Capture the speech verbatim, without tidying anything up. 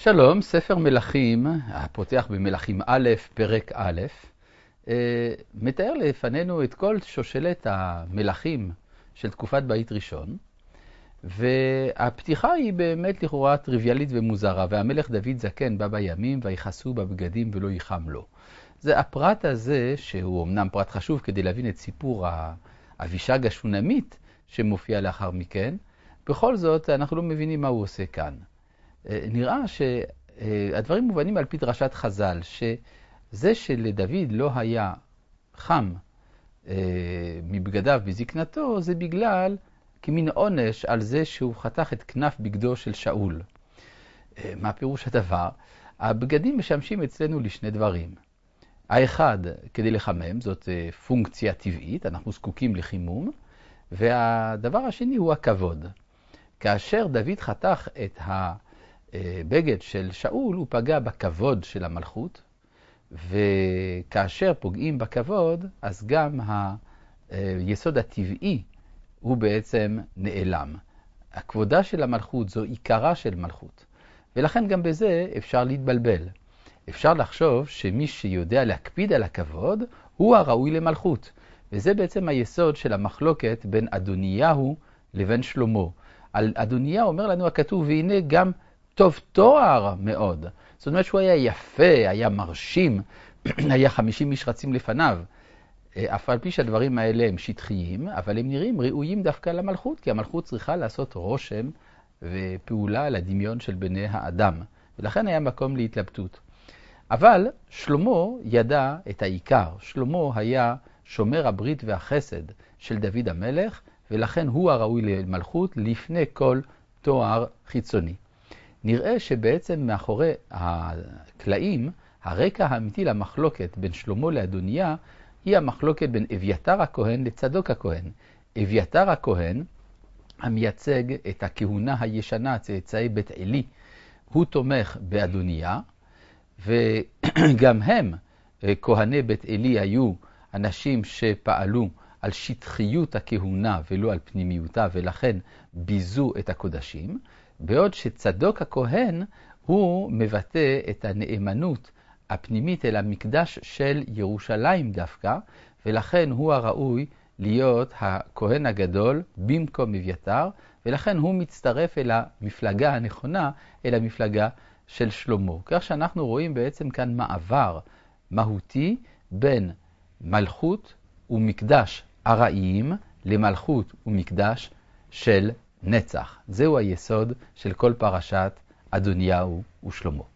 שלום, ספר מלכים, הפותח במלכים א', פרק א', מתאר לפנינו את כל שושלת המלכים של תקופת בית ראשון, והפתיחה היא באמת לכאורה טריוויאלית ומוזרה, והמלך דוד זקן בא בימים ויכסו בבגדים ולא ייחם לו. זה הפרט הזה, שהוא אמנם פרט חשוב כדי להבין את סיפור האבישג השונמית שמופיע לאחר מכן, בכל זאת אנחנו לא מבינים מה הוא עושה כאן. נראה שהדברים מובנים על פי דרשת חז"ל, שזה שלדוד לא היה חם מבגדיו בזקנתו, זה בגלל כמין עונש על זה שהוא חתך את כנף בגדו של שאול. מה פירוש הדבר? הבגדים משמשים אצלנו לשני דברים. האחד, כדי לחמם, זאת פונקציה טבעית, אנחנו זקוקים לחימום, והדבר השני הוא הכבוד. כאשר דוד חתך את ה... בגד של שאול, הוא פגע בכבוד של המלכות, וכאשר פוגעים בכבוד, אז גם היסוד הטבעי הוא בעצם נעלם. הכבודה של המלכות זו עיקרה של מלכות, ולכן גם בזה אפשר להתבלבל. אפשר לחשוב שמי שיודע להקפיד על הכבוד הוא הראוי למלכות, וזה בעצם היסוד של המחלוקת בין אדוניהו לבין שלמה. על אדוניהו אומר לנו הכתוב, והנה גם טוב תואר מאוד. זאת אומרת שהוא היה יפה, היה מרשים, היה חמישים איש רצים לפניו. אף על פי שהדברים האלה הם שטחיים, אבל הם נראים ראויים דווקא למלכות, כי המלכות צריכה לעשות רושם ופעולה על הדמיון של בני האדם. ולכן היה מקום להתלבטות. אבל שלמה ידע את העיקר. שלמה היה שומר הברית והחסד של דוד המלך, ולכן הוא הראוי למלכות לפני כל תואר חיצוני. נראה שבעצם מאחורי הקלעים, הרקע האמיתי למחלוקת בין שלמה לאדוניה, היא המחלוקת בין אביתר הכהן לצדוק הכהן. אביתר הכהן, המייצג את הכהונה הישנה, צאצאי בית עלי, הוא תומך באדוניה, וגם הם, כהני בית עלי, היו אנשים שפעלו על שטחיות הכהונה ולא על פנימיותה, ולכן ביזו את הקודשים. בעוד שצדוק הכהן הוא מבטא את הנאמנות הפנימית אל המקדש של ירושלים דווקא, ולכן הוא הראוי להיות הכהן הגדול במקום אביתר, ולכן הוא מצטרף אל המפלגה הנכונה, אל המפלגה של שלמה. כך שאנחנו רואים בעצם כאן מעבר מהותי בין מלכות ומקדש ארעיים למלכות ומקדש של נצח. זהו היסוד של כל פרשת אדוניהו ושלמה.